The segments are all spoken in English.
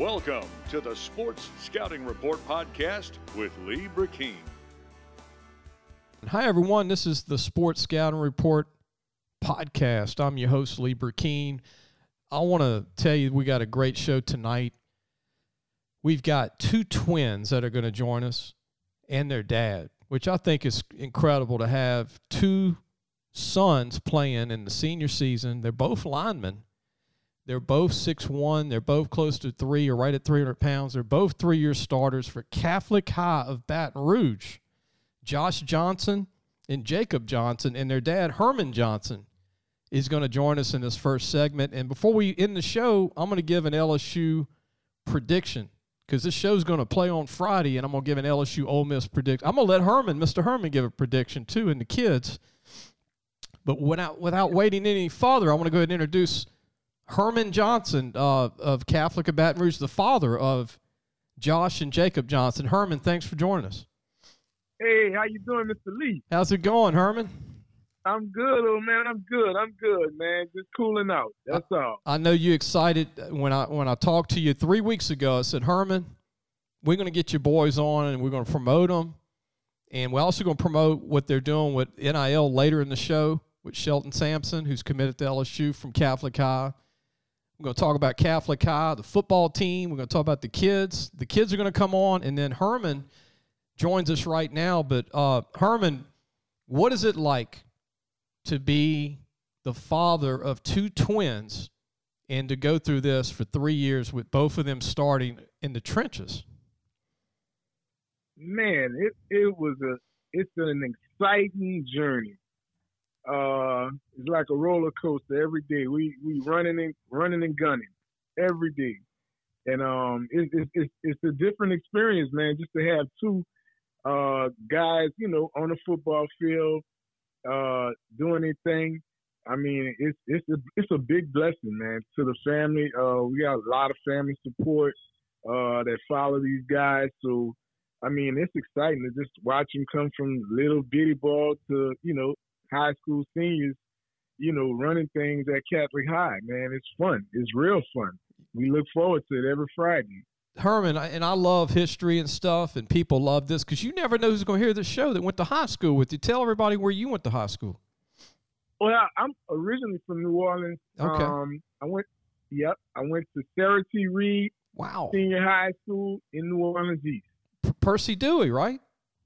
Welcome to the Sports Scouting Report podcast with Lee Burkeen. Hi, everyone. This is the Sports Scouting Report podcast. I'm your host, Lee Burkeen. I want to tell you we got a great show tonight. We've got two twins that are going to join us and their dad, which I think is incredible to have two sons playing in the senior season. They're both linemen. They're both 6'1". They're both close to 3 or right at 300 pounds. They're both 3-year starters for Catholic High of Baton Rouge. Josh Johnson and Jacob Johnson, and their dad, Herman Johnson, is going to join us in this first segment. And before we end the show, I'm going to give an LSU prediction because this show's going to play on Friday, and I'm going to give an LSU Ole Miss prediction. I'm going to let Mr. Herman, give a prediction too, and the kids. But without waiting any farther, I want to go ahead and introduce Herman Johnson of Catholic of Baton Rouge, the father of Josh and Jacob Johnson. Herman, thanks for joining us. Hey, how you doing, Mr. Lee? How's it going, Herman? I'm good, old man. I'm good, man. Just cooling out. That's all. I know you excited when I talked to you 3 weeks ago. I said, Herman, we're going to get your boys on and we're going to promote them. And we're also going to promote what they're doing with NIL later in the show with Shelton Sampson, who's committed to LSU from Catholic High. We're going to talk about Catholic High, the football team. We're going to talk about the kids. The kids are going to come on, and then Herman joins us right now. But, Herman, what is it like to be the father of two twins and to go through this for 3 years with both of them starting in the trenches? Man, it's an exciting journey. It's like a roller coaster every day. We running and gunning every day, and it's a different experience, man. Just to have two guys, on the football field, doing their thing. I mean, it's a big blessing, man, to the family. We got a lot of family support that follow these guys. So, I mean, it's exciting to just watch them come from little bitty ball to, high school seniors, running things at Catholic High, man. It's fun. It's real fun. We look forward to it every Friday. Herman, and I love history and stuff, and people love this because you never know who's going to hear this show that went to high school with you. Tell everybody where you went to high school. Well, I'm originally from New Orleans. Okay. I went to Sarah T. Reed Senior High School in New Orleans East. Percy Dewey, right?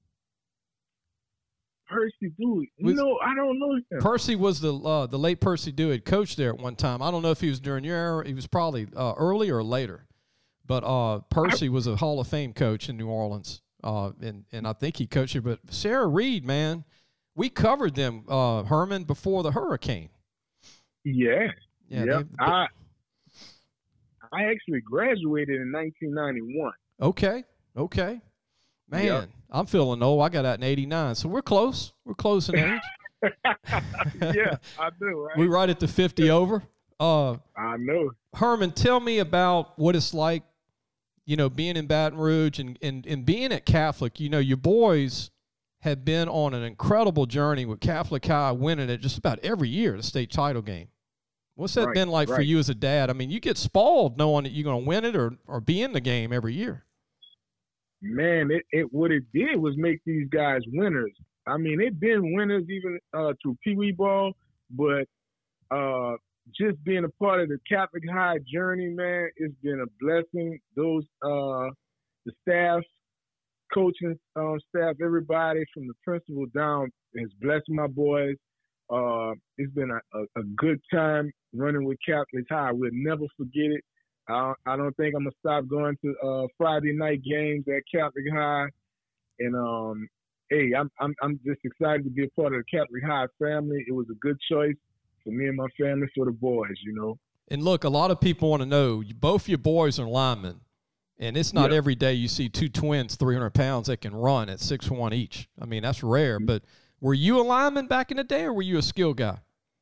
Percy Dewey. No, I don't know him. Percy was the late Percy Dewey, coached there at one time. I don't know if he was during your era. He was probably early or later. But Percy was a Hall of Fame coach in New Orleans, and I think he coached here. But Sarah Reed, man, we covered them, Herman, before the hurricane. Yeah. I actually graduated in 1991. Okay. Man, yep. I'm feeling old. I got out in 89, so we're close. We're close in age. Yeah, I do. Right? We're right at the 50 over. I know. Herman, tell me about what it's like, being in Baton Rouge and being at Catholic. Your boys have been on an incredible journey with Catholic High, winning it just about every year, the state title game. What's that been like for you as a dad? I mean, you get spoiled knowing that you're going to win it or be in the game every year. Man, what it did was make these guys winners. I mean, they've been winners even through Pee Wee ball, but just being a part of the Catholic High journey, man, it's been a blessing. Those the staff, coaching staff, everybody from the principal down has blessed my boys. It's been a good time running with Catholic High. We'll never forget it. I don't think I'm gonna stop going to Friday night games at Catholic High, and hey, I'm just excited to be a part of the Catholic High family. It was a good choice for me and my family, for the boys, And look, a lot of people want to know, both your boys are linemen, and it's not every day you see two twins, 300 pounds, that can run at 6'1" each. I mean, that's rare. But were you a lineman back in the day, or were you a skill guy?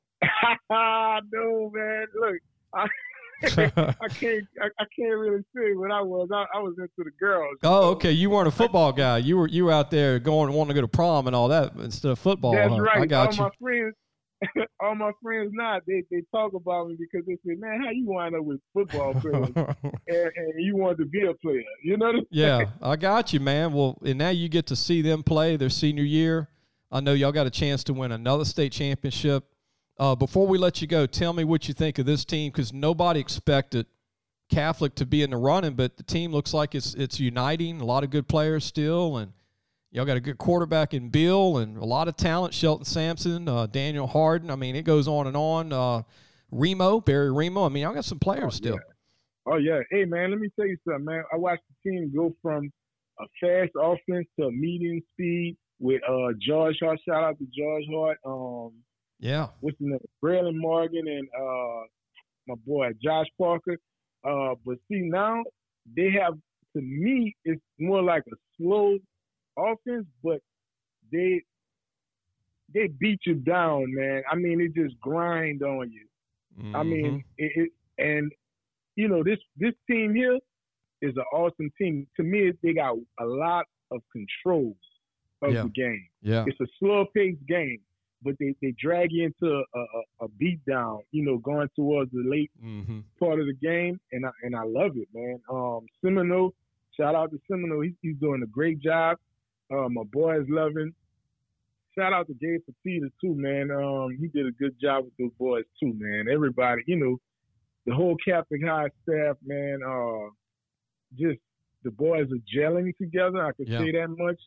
No, man. Look, I can't really say what I was. I was into the girls. Oh, okay. You weren't a football guy. You were out there wanting to go to prom and all that instead of football. That's huh? right. I got all you. My friends, all my friends now, they talk about me because they say, man, how you wind up with football players and you want to be a player? You know what I'm Yeah, saying? I got you, man. Well, and now you get to see them play their senior year. I know y'all got a chance to win another state championship. Before we let you go, tell me what you think of this team, because nobody expected Catholic to be in the running, but the team looks like it's uniting. A lot of good players still, and y'all got a good quarterback in Bill and a lot of talent, Shelton Sampson, Daniel Harden. I mean, it goes on and on. Barry Remo. I mean, y'all got some players still. Yeah. Oh, yeah. Hey, man, let me tell you something, man. I watched the team go from a fast offense to a medium speed with George Hart. Shout out to George Hart. Yeah. What's his name? Braylon Morgan and my boy Josh Parker. But see, now they have, to me, it's more like a slow offense, but they beat you down, man. I mean, it just grind on you. Mm-hmm. I mean, and you know, this team here is an awesome team. To me, they got a lot of control of the game. Yeah. It's a slow-paced game, but they drag you into a beat down, you know, going towards the late part of the game, and I love it, man. Seminole, shout out to Seminole. He's doing a great job. My boy is loving. Shout out to Gabe Petita too, man. He did a good job with those boys too, man. Everybody, you know, the whole Catholic High staff, man. Just the boys are gelling together. I can say that much.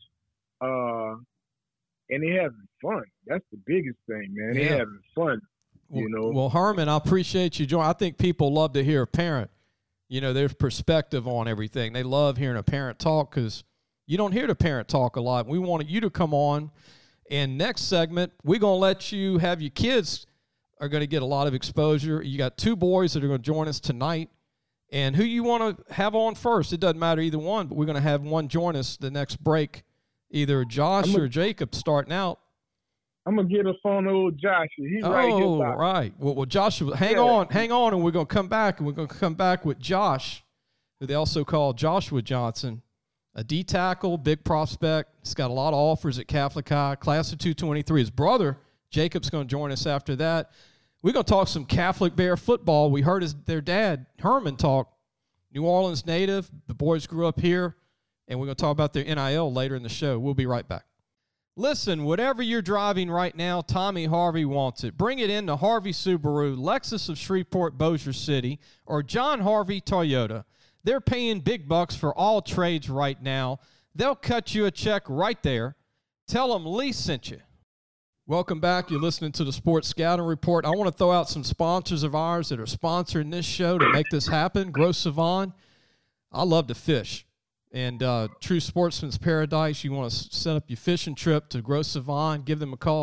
And they having fun. That's the biggest thing, man. They having fun. You know. Well, Herman, I appreciate you joining. I think people love to hear a parent, you know, their perspective on everything. They love hearing a parent talk because you don't hear the parent talk a lot. We wanted you to come on. And next segment, we're going to let you have your kids are going to get a lot of exposure. You got two boys that are going to join us tonight. And who you want to have on first, it doesn't matter either one, but we're going to have one join us the next break, either Josh or Jacob starting out. I'm going to get a phone to old Josh. He's right here. Oh, right. Well, Josh, hang on, and we're going to come back, and we're going to come back with Josh, who they also call Joshua Johnson, a D tackle, big prospect. He's got a lot of offers at Catholic High, class of 223. His brother, Jacob's going to join us after that. We're going to talk some Catholic Bear football. We heard their dad, Herman, talk. New Orleans native. The boys grew up here, and we're going to talk about their NIL later in the show. We'll be right back. Listen, whatever you're driving right now, Tommy Harvey wants it. Bring it in to Harvey Subaru, Lexus of Shreveport, Bossier City, or John Harvey Toyota. They're paying big bucks for all trades right now. They'll cut you a check right there. Tell them Lee sent you. Welcome back. You're listening to the Sports Scouting Report. I want to throw out some sponsors of ours that are sponsoring this show to make this happen. Gros Savon. I love to fish. And True Sportsman's Paradise, you want to set up your fishing trip to Gros Savon. Give them a call,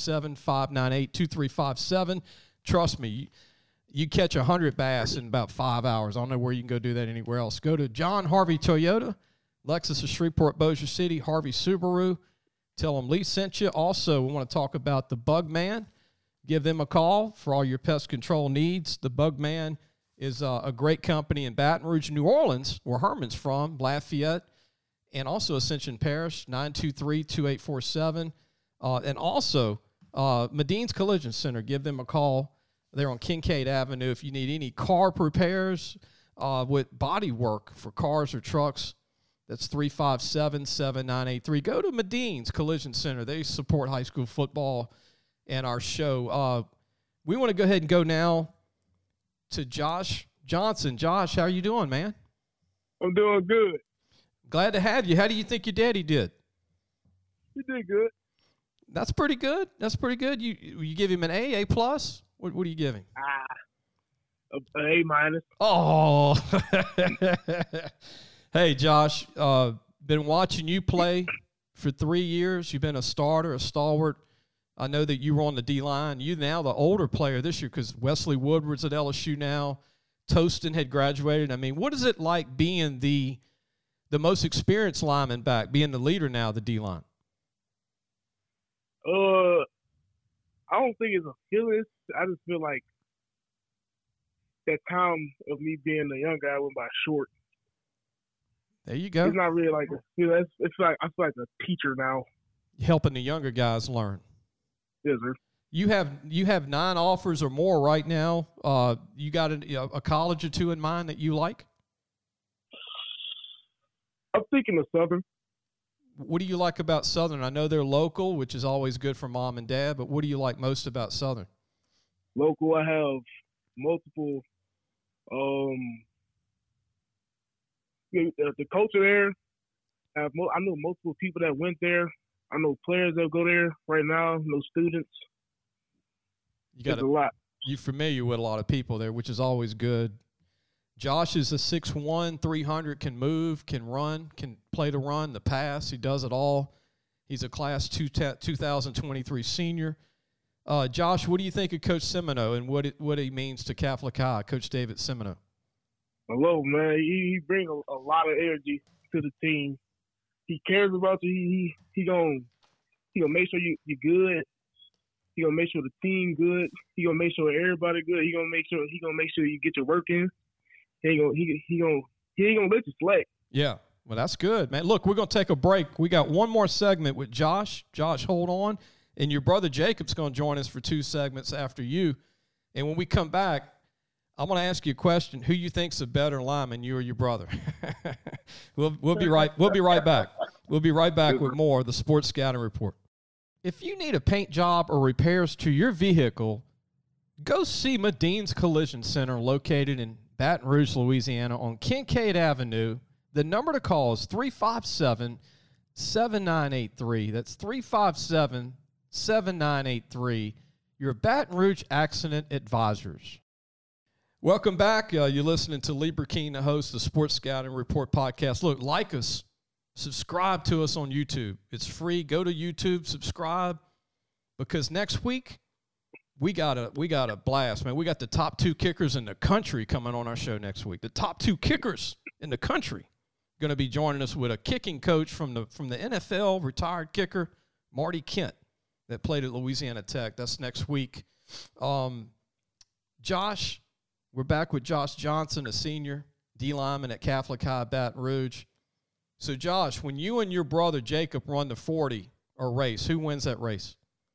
337-598-2357. Trust me, you catch 100 bass in about 5 hours. I don't know where you can go do that anywhere else. Go to John Harvey Toyota, Lexus of Shreveport, Bossier City, Harvey Subaru. Tell them Lee sent you. Also, we want to talk about the Bug Man. Give them a call for all your pest control needs. The Bug Man is a great company in Baton Rouge, New Orleans, where Herman's from, Lafayette, and also Ascension Parish, 923-2847. And also, Medine's Collision Center. Give them a call. They're on Kincaid Avenue. If you need any car repairs with body work for cars or trucks, that's 357-7983. Go to Medine's Collision Center. They support high school football and our show. We want to go ahead and go now to Josh Johnson. Josh, how are you doing, man? I'm doing good. Glad to have you. How do you think your daddy did? He did good. That's pretty good. That's pretty good. You give him an A plus? What are you giving? A A minus. Oh. Hey, Josh, been watching you play for 3 years. You've been a starter, a stalwart. I know that you were on the D-line. You're now the older player this year because Wesley Woodward's at LSU now. Toston had graduated. I mean, what is it like being the most experienced lineman back, being the leader now of the D-line? I don't think it's a feeling. I just feel like that time of me being a young guy went by short. There you go. It's not really like a feeling. It's like I feel like a teacher now. Helping the younger guys learn. Yes, sir. You have 9 offers or more right now. You got a college or two in mind that you like? I'm thinking of Southern. What do you like about Southern? I know they're local, which is always good for mom and dad, but what do you like most about Southern? Local, I have multiple. The culture there. I know multiple people that went there. I know players that go there right now. No students. There's a lot. You're familiar with a lot of people there, which is always good. Josh is a 6'1", 300, can move, can run, can play the run, the pass. He does it all. He's a Class 2023 senior. Josh, what do you think of Coach Semino and what he means to Catholic High, Coach David Semino? I love him, man. He brings a lot of energy to the team. He cares about you. He gonna make sure you're good. He gonna make sure the team good. He gonna make sure everybody good. He gonna make sure you get your work in. He ain't gonna let you slack. Yeah, well, that's good, man. Look, we're gonna take a break. We got one more segment with Josh. Josh, hold on, and your brother Jacob's gonna join us for 2 segments after you. And when we come back, I'm gonna ask you a question: who you think's a better lineman, you or your brother? We'll be right back. We'll be right back with more of the Sports Scouting Report. If you need a paint job or repairs to your vehicle, go see Madine's Collision Center located in Baton Rouge, Louisiana on Kincaid Avenue. The number to call is 357-7983. That's 357-7983. Your Baton Rouge Accident Advisors. Welcome back. You're listening to Lee Burkeen, the host of the Sports Scouting Report podcast. Look, like us. Subscribe to us on YouTube. It's free. Go to YouTube, subscribe, because next week we got a blast, man. We got the top 2 kickers in the country coming on our show next week. The top 2 kickers in the country going to be joining us with a kicking coach from the NFL, retired kicker Marty Kent, that played at Louisiana Tech. That's next week. Josh, we're back with Josh Johnson, a senior D lineman at Catholic High Baton Rouge. So, Josh, when you and your brother Jacob run the 40 or race, who wins that race?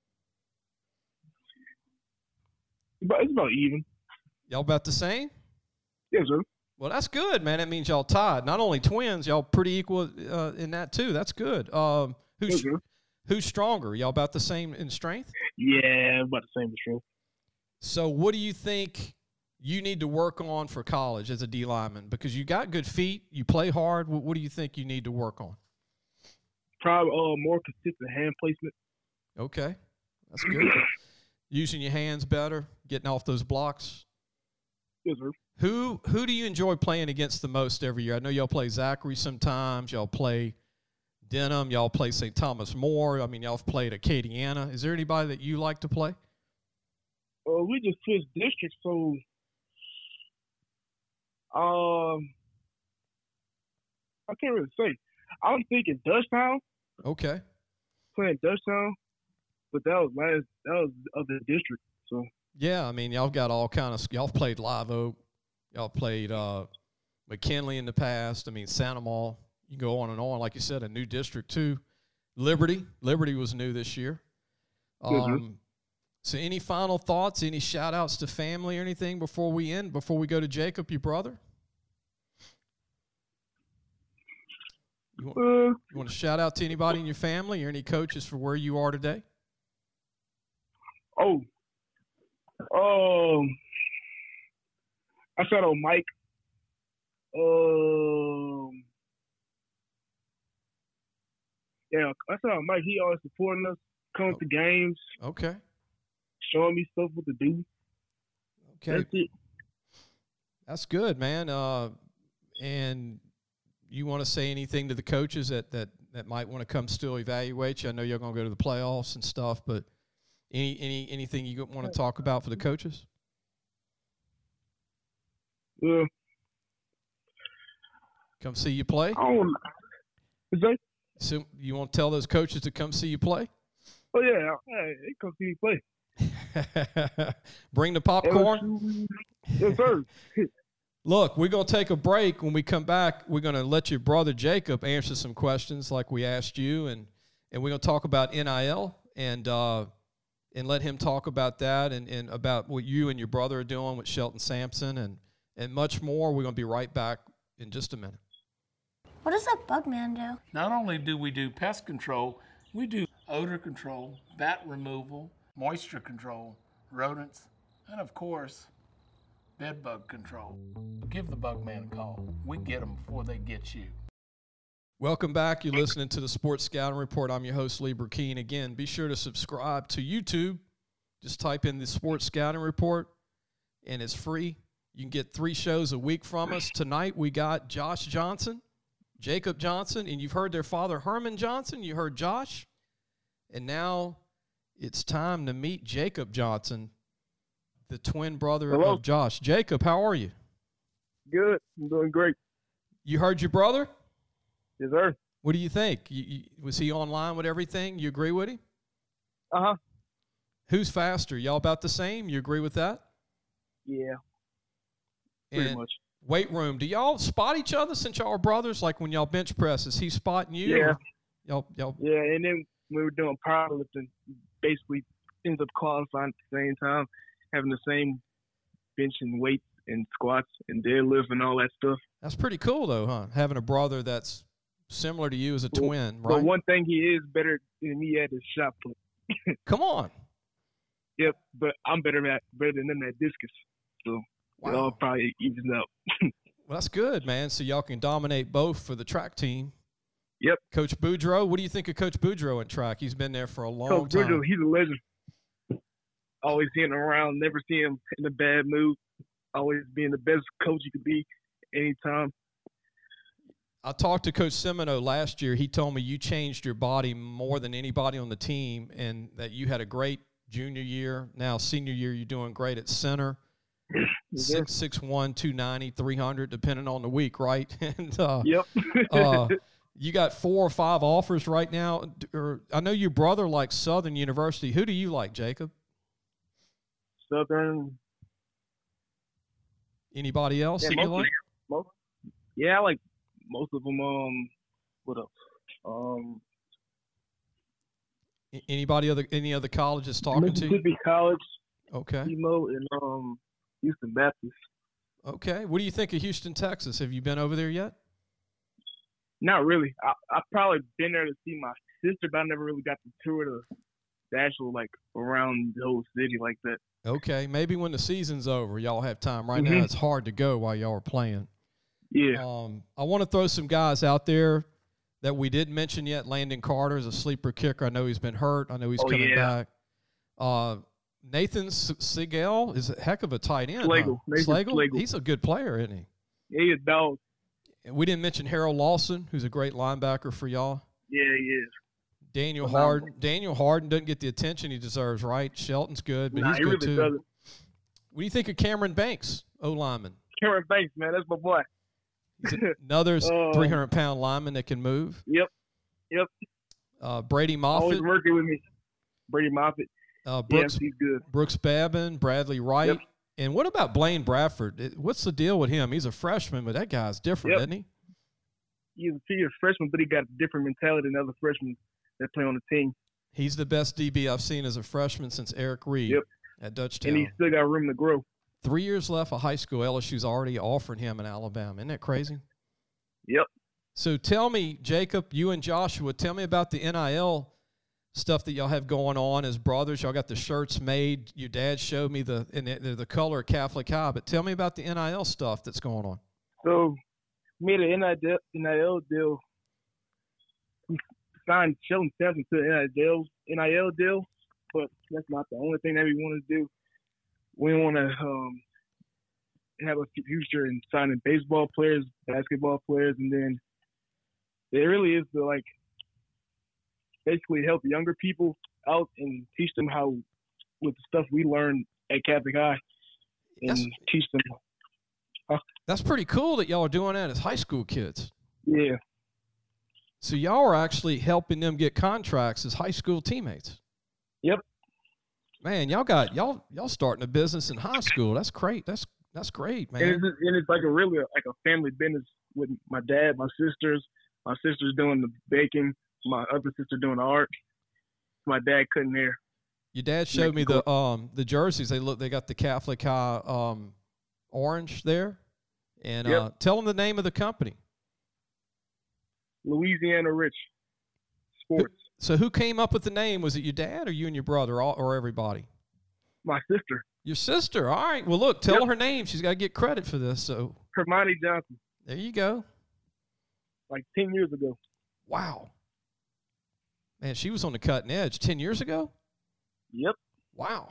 It's about even. Y'all about the same? Yes, sir. Well, that's good, man. That means y'all tied. Not only twins, y'all pretty equal in that, too. That's good. Who's stronger? Y'all about the same in strength? Yeah, about the same in strength. So what do you think you need to work on for college as a D lineman? Because you got good feet, you play hard. What do you think you need to work on? Probably more consistent hand placement. Okay, that's good. Using your hands better, getting off those blocks. Yes, sir. Who do you enjoy playing against the most every year? I know y'all play Zachary sometimes. Y'all play Denham. Y'all play St. Thomas More. I mean, y'all have played Acadiana. Is there anybody that you like to play? We just switched districts, so I can't really say. I'm thinking Dutchtown. Okay. Playing Dutchtown, but that was of the district. So yeah, I mean, y'all got all kind of. Y'all played Live Oak. Y'all played McKinley in the past. I mean, Santa Maria. You go on and on. Like you said, a new district too. Liberty was new this year. So any final thoughts, any shout-outs to family or anything before we end, before we go to Jacob, your brother? You want to shout out to anybody in your family or any coaches for where you are today? I shout out Mike. I shout out Mike. He always supporting us, coming to games. Okay. Showing me stuff what to do. Okay. That's it. That's good, man. And you want to say anything to the coaches that might want to come still evaluate you? I know you're going to go to the playoffs and stuff, but anything you want to talk about for the coaches? Yeah. Come see you play? So you want to tell those coaches to come see you play? Oh, yeah. Hey, they come see me play. Bring the popcorn? Yes, sir. Look, we're going to take a break. When we come back, we're going to let your brother Jacob answer some questions like we asked you, and we're going to talk about NIL and and let him talk about that and about what you and your brother are doing with Shelton Sampson and much more. We're going to be right back in just a minute. What does a bug man do? Not only do we do pest control, we do odor control, bat removal, moisture control, rodents, and of course, bed bug control. Give the bug man a call. We get them before they get you. Welcome back. You're listening to the Sports Scouting Report. I'm your host, Lee Burkeen. Again, be sure to subscribe to YouTube. Just type in the Sports Scouting Report, and it's free. You can get 3 shows a week from us. Tonight, we got Josh Johnson, Jacob Johnson, and you've heard their father, Herman Johnson. You heard Josh. And now it's time to meet Jacob Johnson, the twin brother of Josh. Jacob, how are you? Good. I'm doing great. You heard your brother? Yes, sir. What do you think? Was he online with everything? You agree with him? Uh-huh. Who's faster? Y'all about the same? You agree with that? Yeah. Pretty And much. weight room. Do y'all spot each other since y'all are brothers? Like when y'all bench press, is he spotting you? Yeah. Y'all. Yeah, and then we were doing powerlifting, basically ends up qualifying at the same time, having the same bench and weights and squats and deadlift and all that stuff. That's pretty cool, though, huh? Having a brother that's similar to you as a twin, right? But one thing he is better than me at is shot put. Come on. Yep, but I'm better than him at discus. So it all probably evens out. Well, that's good, man. So y'all can dominate both for the track team. Yep. Coach Boudreaux, what do you think of Coach Boudreaux in track? He's been there for a long Coach time. Boudreaux, he's a legend. Always seeing him around, never see him in a bad mood. Always being the best coach you could be anytime. I talked to Coach Semino last year. He told me you changed your body more than anybody on the team and that you had a great junior year. Now, senior year, you're doing great at center. 6'1", 290, 300, depending on the week, right? And yep. you got 4 or 5 offers right now. I know your brother likes Southern University. Who do you like, Jacob? Southern. Anybody else that you like? I like most of them. What else? Any other colleges talking to you? Mississippi College. Okay. Emo and Houston Baptist. Okay. What do you think of Houston, Texas? Have you been over there yet? Not really. I've probably been there to see my sister, but I never really got to tour the actual, like, around the whole city like that. Okay. Maybe when the season's over, y'all have time. Right now, it's hard to go while y'all are playing. Yeah. I want to throw some guys out there that we didn't mention yet. Landon Carter is a sleeper kicker. I know he's been hurt. I know he's coming back. Nathan Segal is a heck of a tight end. Slagle. Slagle? He's a good player, isn't he? Yeah, he's a dog. And we didn't mention Harold Lawson, who's a great linebacker for y'all. Yeah, he is. Daniel Harden. Daniel Harden doesn't get the attention he deserves, right? Shelton's good, but he's good really too. Doesn't. What do you think of Cameron Banks, O-lineman? Cameron Banks, man, that's my boy. He's another 300-pound lineman that can move. Yep. Brady Moffitt. Always working with me. Brady Moffitt. Brooks, he's good. Brooks Babin, Bradley Wright. Yep. And what about Blaine Bradford? What's the deal with him? He's a freshman, but that guy's different, isn't he? He's a freshman, but he got a different mentality than other freshmen that play on the team. He's the best DB I've seen as a freshman since Eric Reed at Dutchtown. And he's still got room to grow. 3 years left of high school. LSU's already offering him in Alabama. Isn't that crazy? Yep. So tell me, Jacob, you and Joshua, tell me about the NIL stuff that y'all have going on as brothers. Y'all got the shirts made. Your dad showed me the color of Catholic High. But tell me about the NIL stuff that's going on. So we made an NIL deal. We signed Shelton Sampson to an NIL deal, but that's not the only thing that we want to do. We want to have a future in signing baseball players, basketball players, and then it really is to, like, basically help younger people out and teach them how, with the stuff we learned at Catholic High, and teach them. That's pretty cool that y'all are doing that as high school kids. Yeah. So y'all are actually helping them get contracts as high school teammates. Yep. Man, y'all starting a business in high school. That's great. That's great, man. And it's like a family business with my dad, my sisters. My sister's doing the baking. My other sister doing the art. My dad cutting hair. Your dad showed me the jerseys. They got the Catholic High orange there. And tell them the name of the company. Louisiana Rich Sports. So who came up with the name? Was it your dad or you and your brother or everybody? My sister. Your sister. All right. Well, look, tell her name. She's got to get credit for this. So Hermione Johnson. There you go. Like 10 years ago. Wow. Man, she was on the cutting edge 10 years ago? Yep. Wow.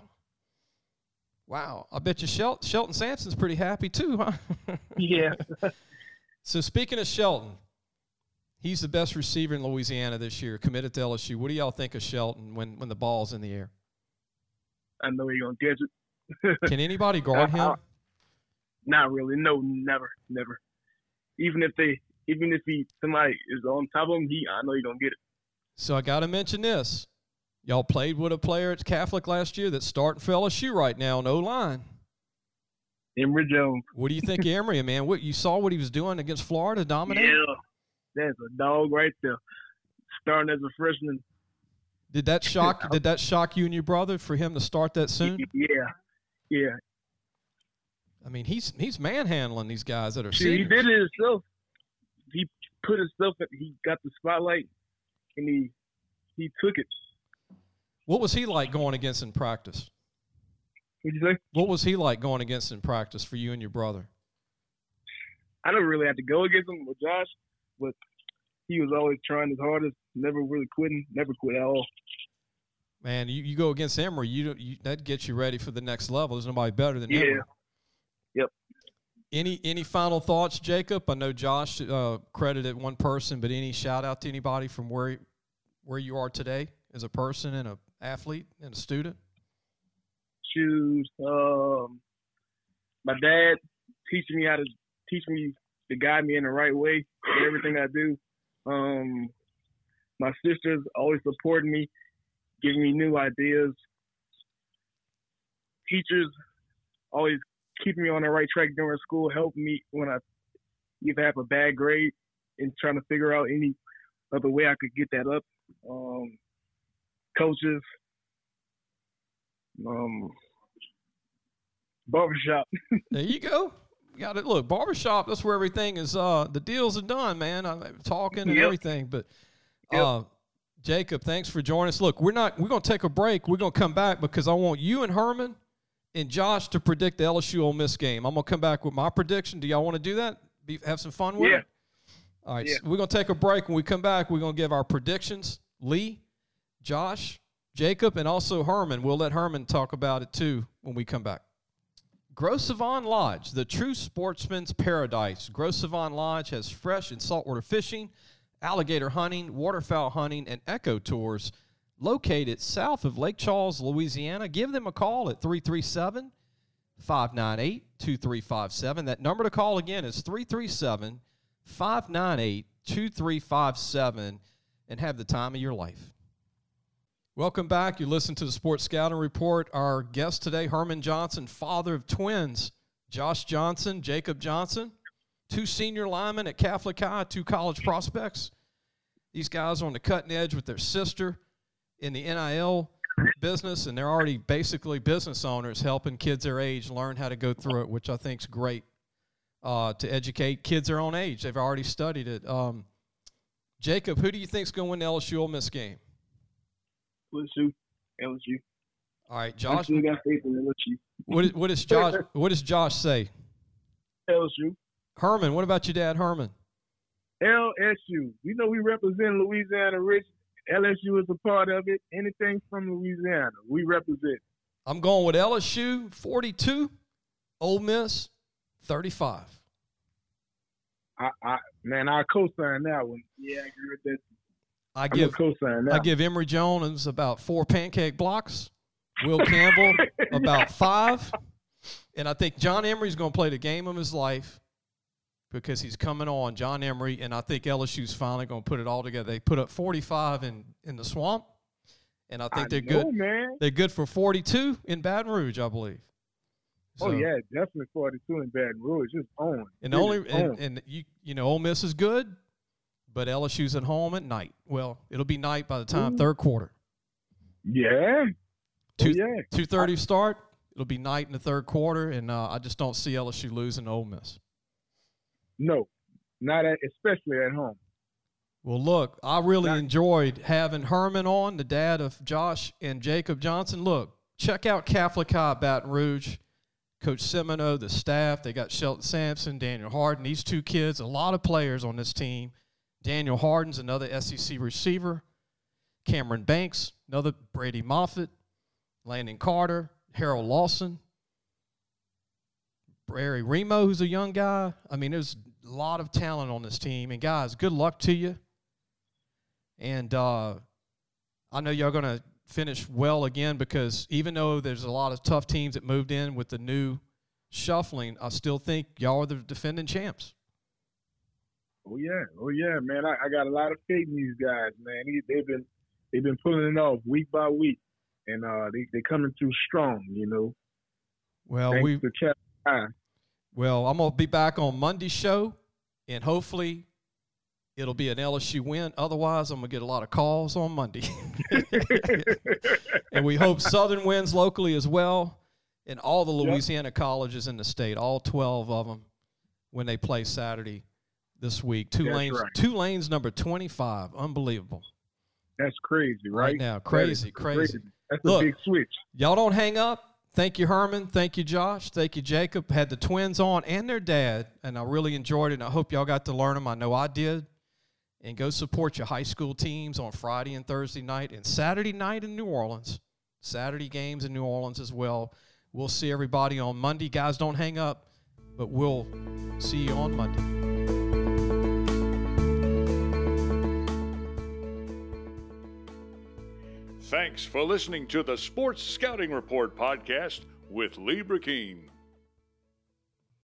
I bet you Shelton Sampson's pretty happy too, huh? Yeah. So speaking of Shelton, he's the best receiver in Louisiana this year, committed to LSU. What do y'all think of Shelton when the ball's in the air? I know he's going to catch it. Can anybody guard him? Not really. No, never. Even if somebody is on top of him, I know he's going to get it. So I got to mention this. Y'all played with a player at Catholic last year that's starting for LSU right now on O-line. Emory Jones. What do you think of Emory, man? You saw what he was doing against Florida, dominating? Yeah, that's a dog right there. Starting as a freshman. Did that shock you and your brother for him to start that soon? Yeah. I mean, he's manhandling these guys that are He seniors. did it himself. He put himself. He got the spotlight, and he took it. What was he like going against in practice? What'd you say? What was he like going against in practice for you and your brother? I never really had to go against him with Josh, but he was always trying his hardest, never really quitting, never quit at all. Man, you go against Emory, that gets you ready for the next level. There's nobody better than Emory. Yep. Any final thoughts, Jacob? I know Josh credited one person, but any shout out to anybody from where you are today as a person and an athlete and a student? Shoes. My dad teaching me to guide me in the right way in everything I do. My sister's always supporting me, giving me new ideas. Teachers always keeping me on the right track during school, helping me when I either have a bad grade and trying to figure out any other way I could get that up. Coaches, barbershop. There you go. Got it. Look, barbershop, that's where everything is, the deals are done, man. I'm talking and everything. But, Jacob, thanks for joining us. Look, we're going to take a break. We're going to come back because I want you and Herman and Josh to predict the LSU Ole Miss game. I'm going to come back with my prediction. Do y'all want to do that? Have some fun with it? All right. So we're going to take a break. When we come back, we're going to give our predictions. Lee, Josh, Jacob, and also Herman. We'll let Herman talk about it too when we come back. Gros Savon Lodge, the true sportsman's paradise. Gros Savon Lodge has fresh and saltwater fishing, alligator hunting, waterfowl hunting, and eco tours located south of Lake Charles, Louisiana. Give them a call at 337-598-2357. That number to call again is 337-598-2357, and have the time of your life. Welcome back. You listen to the Sports Scouting Report. Our guest today, Herman Johnson, father of twins, Josh Johnson, Jacob Johnson, 2 senior linemen at Catholic High, 2 college prospects. These guys are on the cutting edge with their sister in the NIL business, and they're already basically business owners helping kids their age learn how to go through it, which I think is great to educate kids their own age. They've already studied it. Jacob, who do you think is going to win the LSU Ole Miss game? LSU. All right, Josh. I got faith in LSU. What does Josh say? LSU. Herman, what about your dad, Herman? LSU. You know we represent Louisiana Rich. LSU is a part of it. Anything from Louisiana, we represent. I'm going with LSU 42, Ole Miss 35. I co-sign that one. Yeah, I agree with that. I give Emory Jones about 4 pancake blocks. Will Campbell about 5. And I think John Emery's going to play the game of his life because he's coming on, John Emery, and I think LSU's finally going to put it all together. They put up 45 in the Swamp, and I think they're good. Man. They're good for 42 in Baton Rouge, I believe. So, yeah, definitely 42 in Baton Rouge. Just on. And you know, Ole Miss is good, but LSU's at home at night. Well, it'll be night by the time third quarter. Yeah. 2:30 start. It'll be night in the third quarter, and I just don't see LSU losing to Ole Miss. No, especially at home. Well, look, I really enjoyed having Herman on, the dad of Josh and Jacob Johnson. Look, check out Catholic High Baton Rouge. Coach Semino, the staff, they got Shelton Sampson, Daniel Harden. These two kids, a lot of players on this team. Daniel Harden's another SEC receiver. Cameron Banks, another Brady Moffitt. Landon Carter, Harold Lawson. Barry Remo, who's a young guy. I mean, there's a lot of talent on this team. And, guys, good luck to you. And I know y'all going to finish well again, because even though there's a lot of tough teams that moved in with the new shuffling, I still think y'all are the defending champs. Oh yeah, man. I got a lot of faith in these guys, man. They've been pulling it off week by week, and they coming through strong, you know. Well, I'm gonna be back on Monday's show, and hopefully it'll be an LSU win. Otherwise, I'm going to get a lot of calls on Monday. And we hope Southern wins locally as well, and all the Louisiana colleges in the state, all 12 of them, when they play Saturday this week. Tulane's number 25. Unbelievable. That's crazy, right now. Crazy. That's a big switch. Y'all don't hang up. Thank you, Herman. Thank you, Josh. Thank you, Jacob. Had the twins on and their dad, and I really enjoyed it, and I hope y'all got to learn them. I know I did. And go support your high school teams on Friday and Thursday night and Saturday night in New Orleans. Saturday games in New Orleans as well. We'll see everybody on Monday. Guys, don't hang up, but we'll see you on Monday. Thanks for listening to the Sports Scouting Report podcast with Lee Burkeen.